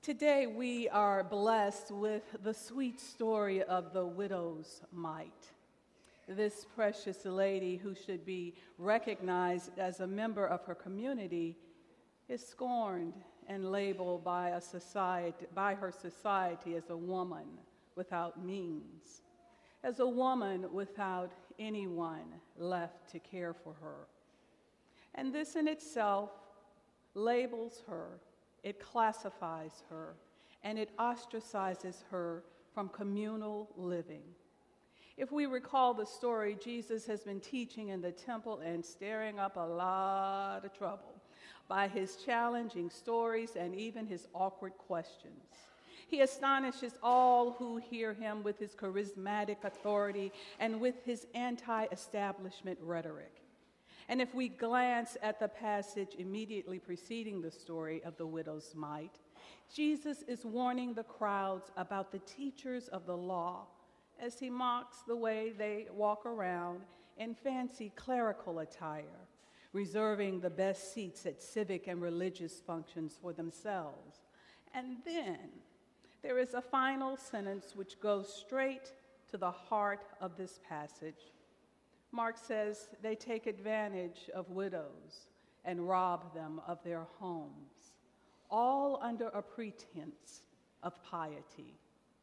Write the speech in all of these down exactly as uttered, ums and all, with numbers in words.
Today we are blessed with the sweet story of the widow's mite. This precious lady, who should be recognized as a member of her community, is scorned and labeled by a society, by her society as a woman without means, as a woman without anyone left to care for her. And this in itself labels her, it classifies her, and it ostracizes her from communal living. If we recall the story, Jesus has been teaching in the temple and stirring up a lot of trouble by his challenging stories and even his awkward questions. He astonishes all who hear him with his charismatic authority and with his anti-establishment rhetoric. And if we glance at the passage immediately preceding the story of the widow's mite, Jesus is warning the crowds about the teachers of the law as he mocks the way they walk around in fancy clerical attire, reserving the best seats at civic and religious functions for themselves. And then there is a final sentence which goes straight to the heart of this passage. Mark says they take advantage of widows and rob them of their homes, all under a pretense of piety.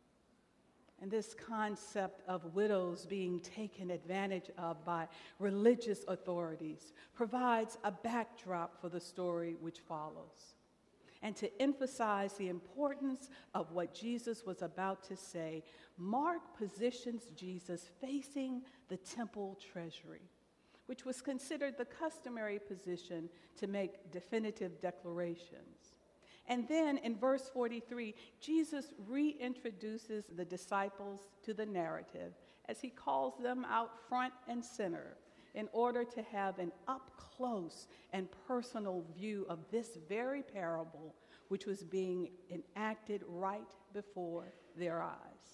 And this concept of widows being taken advantage of by religious authorities provides a backdrop for the story which follows. And to emphasize the importance of what Jesus was about to say, Mark positions Jesus facing the temple treasury, which was considered the customary position to make definitive declarations. And then in verse forty-three, Jesus reintroduces the disciples to the narrative as he calls them out front and center in order to have an up-close and personal view of this very parable which was being enacted right before their eyes.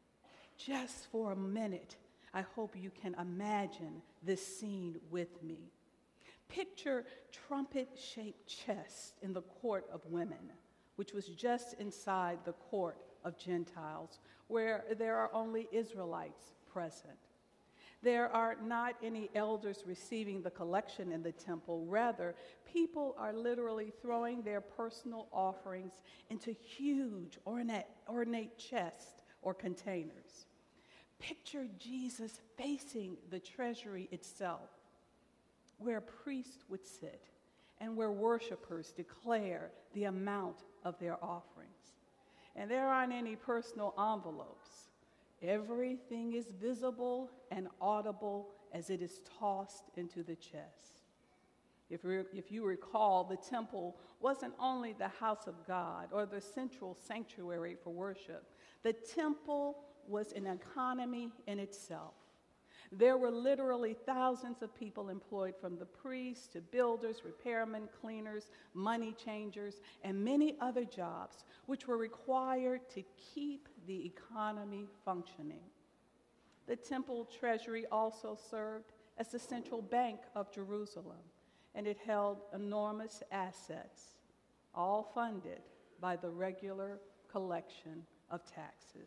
Just for a minute, I hope you can imagine this scene with me. Picture trumpet-shaped chests in the court of women, which was just inside the court of Gentiles, where there are only Israelites present. There are not any elders receiving the collection in the temple. Rather, people are literally throwing their personal offerings into huge ornate, ornate chests or containers. Picture Jesus facing the treasury itself, where priests would sit and where worshipers declare the amount of their offerings. And there aren't any personal envelopes. Everything is visible and audible as it is tossed into the chest. If, re- if you recall, the temple wasn't only the house of God or the central sanctuary for worship. The temple was an economy in itself. There were literally thousands of people employed, from the priests to builders, repairmen, cleaners, money changers, and many other jobs which were required to keep the economy functioning. The temple treasury also served as the central bank of Jerusalem, and it held enormous assets, all funded by the regular collection of taxes.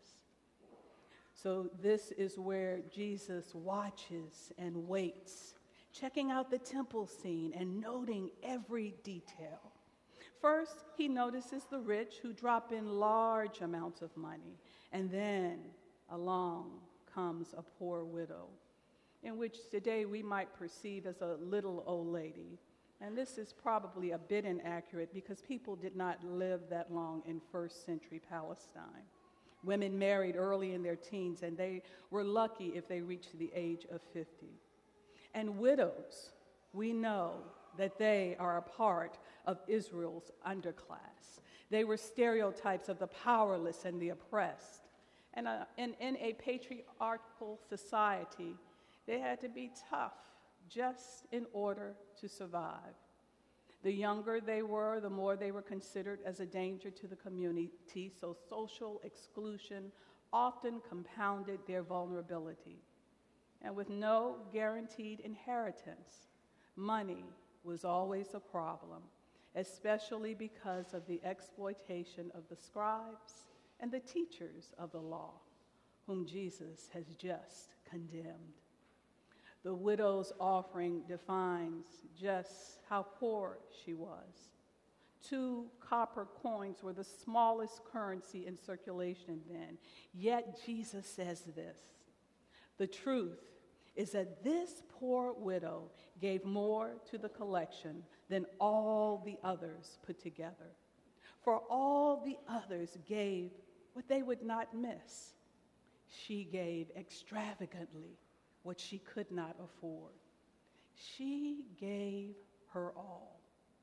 So this is where Jesus watches and waits, checking out the temple scene and noting every detail. First, he notices the rich who drop in large amounts of money, and then along comes a poor widow, in which today we might perceive as a little old lady. And this is probably a bit inaccurate because people did not live that long in first century Palestine. Women married early in their teens, and they were lucky if they reached the age of fifty. And widows, we know that they are a part of Israel's underclass. They were stereotypes of the powerless and the oppressed. And uh, in, in a patriarchal society, they had to be tough just in order to survive. The younger they were, the more they were considered as a danger to the community, so social exclusion often compounded their vulnerability. And with no guaranteed inheritance, money was always a problem, especially because of the exploitation of the scribes and the teachers of the law, whom Jesus has just condemned. The widow's offering defines just how poor she was. Two copper coins were the smallest currency in circulation then. Yet Jesus says this: the truth is that this poor widow gave more to the collection than all the others put together. For all the others gave what they would not miss. She gave extravagantly what she could not afford. She gave her all.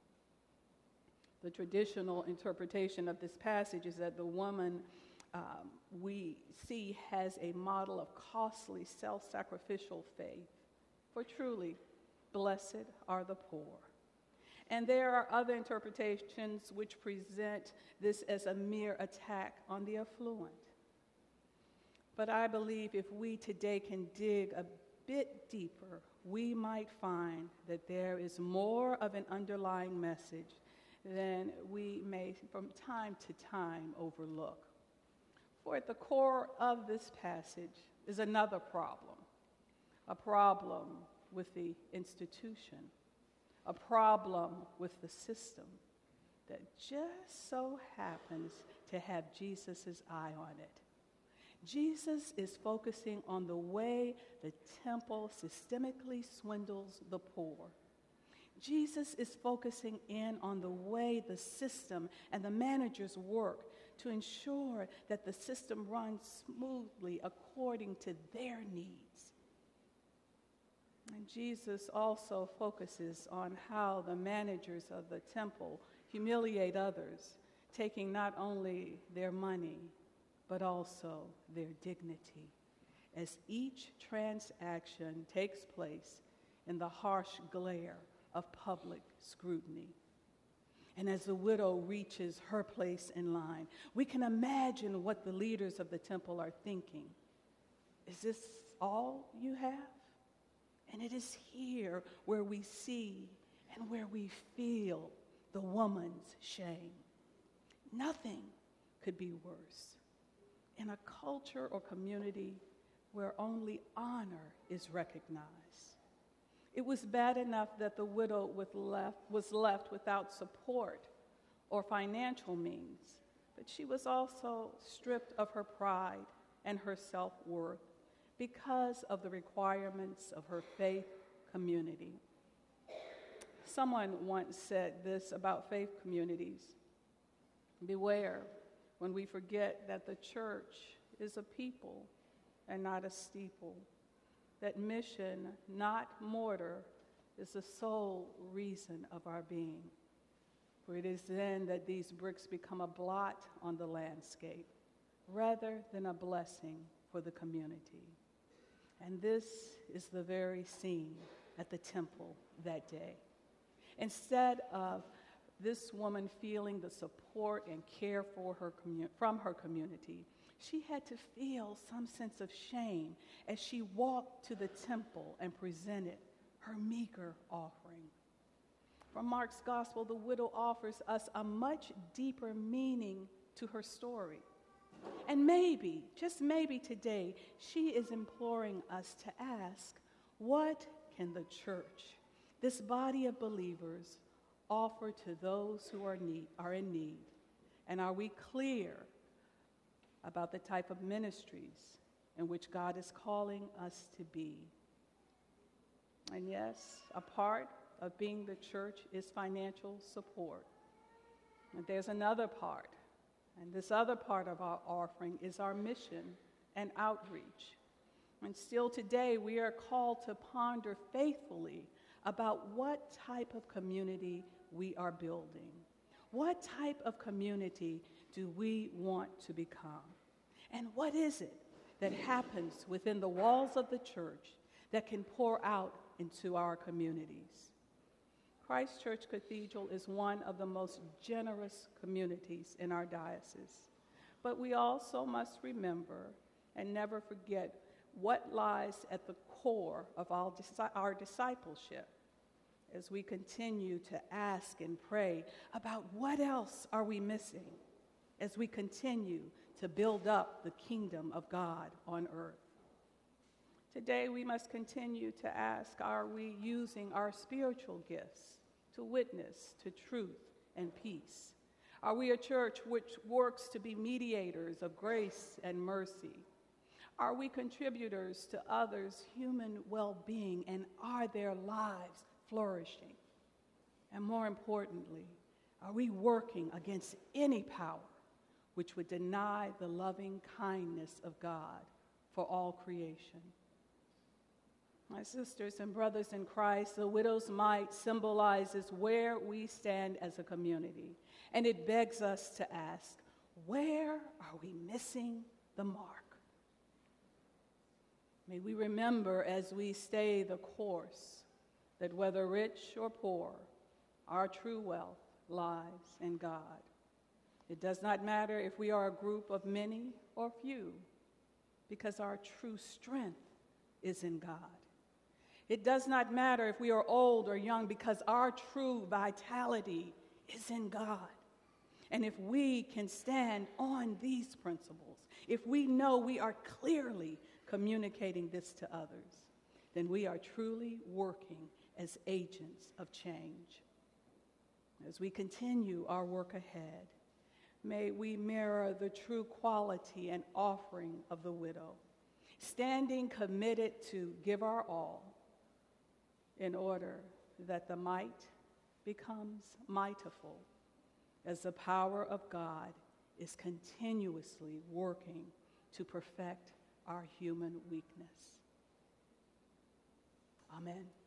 The traditional interpretation of this passage is that the woman um, we see has a model of costly self-sacrificial faith. For truly, blessed are the poor. And there are other interpretations which present this as a mere attack on the affluent. But I believe if we today can dig a bit deeper, we might find that there is more of an underlying message than we may from time to time overlook. For at the core of this passage is another problem, a problem with the institution, a problem with the system that just so happens to have Jesus' eye on it. Jesus is focusing on the way the temple systemically swindles the poor. Jesus is focusing in on the way the system and the managers work to ensure that the system runs smoothly according to their needs. And Jesus also focuses on how the managers of the temple humiliate others, taking not only their money, but also their dignity, as each transaction takes place in the harsh glare of public scrutiny. And as the widow reaches her place in line, we can imagine what the leaders of the temple are thinking. Is this all you have? And it is here where we see and where we feel the woman's shame. Nothing could be worse. In a culture or community where only honor is recognized. It was bad enough that the widow was left, was left without support or financial means, but she was also stripped of her pride and her self-worth because of the requirements of her faith community. Someone once said this about faith communities: beware when we forget that the church is a people and not a steeple, that mission, not mortar, is the sole reason of our being. For it is then that these bricks become a blot on the landscape rather than a blessing for the community. And this is the very scene at the temple that day. Instead of this woman feeling the support and care for her commu- from her community, she had to feel some sense of shame as she walked to the temple and presented her meager offering. From Mark's gospel, the widow offers us a much deeper meaning to her story. And maybe, just maybe today, she is imploring us to ask, what can the church, this body of believers, offer to those who are, need, are in need? And are we clear about the type of ministries in which God is calling us to be? And yes, a part of being the church is financial support. And there's another part, and this other part of our offering is our mission and outreach. And still today, we are called to ponder faithfully about what type of community we are building. What type of community do we want to become? And what is it that happens within the walls of the church that can pour out into our communities? Christ Church Cathedral is one of the most generous communities in our diocese. But we also must remember and never forget what lies at the core of our, our discipleship. as we continue to ask and pray about what else are we missing as we continue to build up the kingdom of God on earth. Today, we must continue to ask, are we using our spiritual gifts to witness to truth and peace? Are we a church which works to be mediators of grace and mercy? Are we contributors to others' human well-being, and are their lives flourishing? And more importantly, are we working against any power which would deny the loving kindness of God for all creation? My sisters and brothers in Christ, the widow's mite symbolizes where we stand as a community, and it begs us to ask, where are we missing the mark? May we remember as we stay the course that whether rich or poor, our true wealth lies in God. It does not matter if we are a group of many or few, because our true strength is in God. It does not matter if we are old or young, because our true vitality is in God. And if we can stand on these principles, if we know we are clearly communicating this to others, then we are truly working as agents of change. As we continue our work ahead, may we mirror the true quality and offering of the widow, standing committed to give our all in order that the mite becomes mightiful, as the power of God is continuously working to perfect our human weakness. Amen.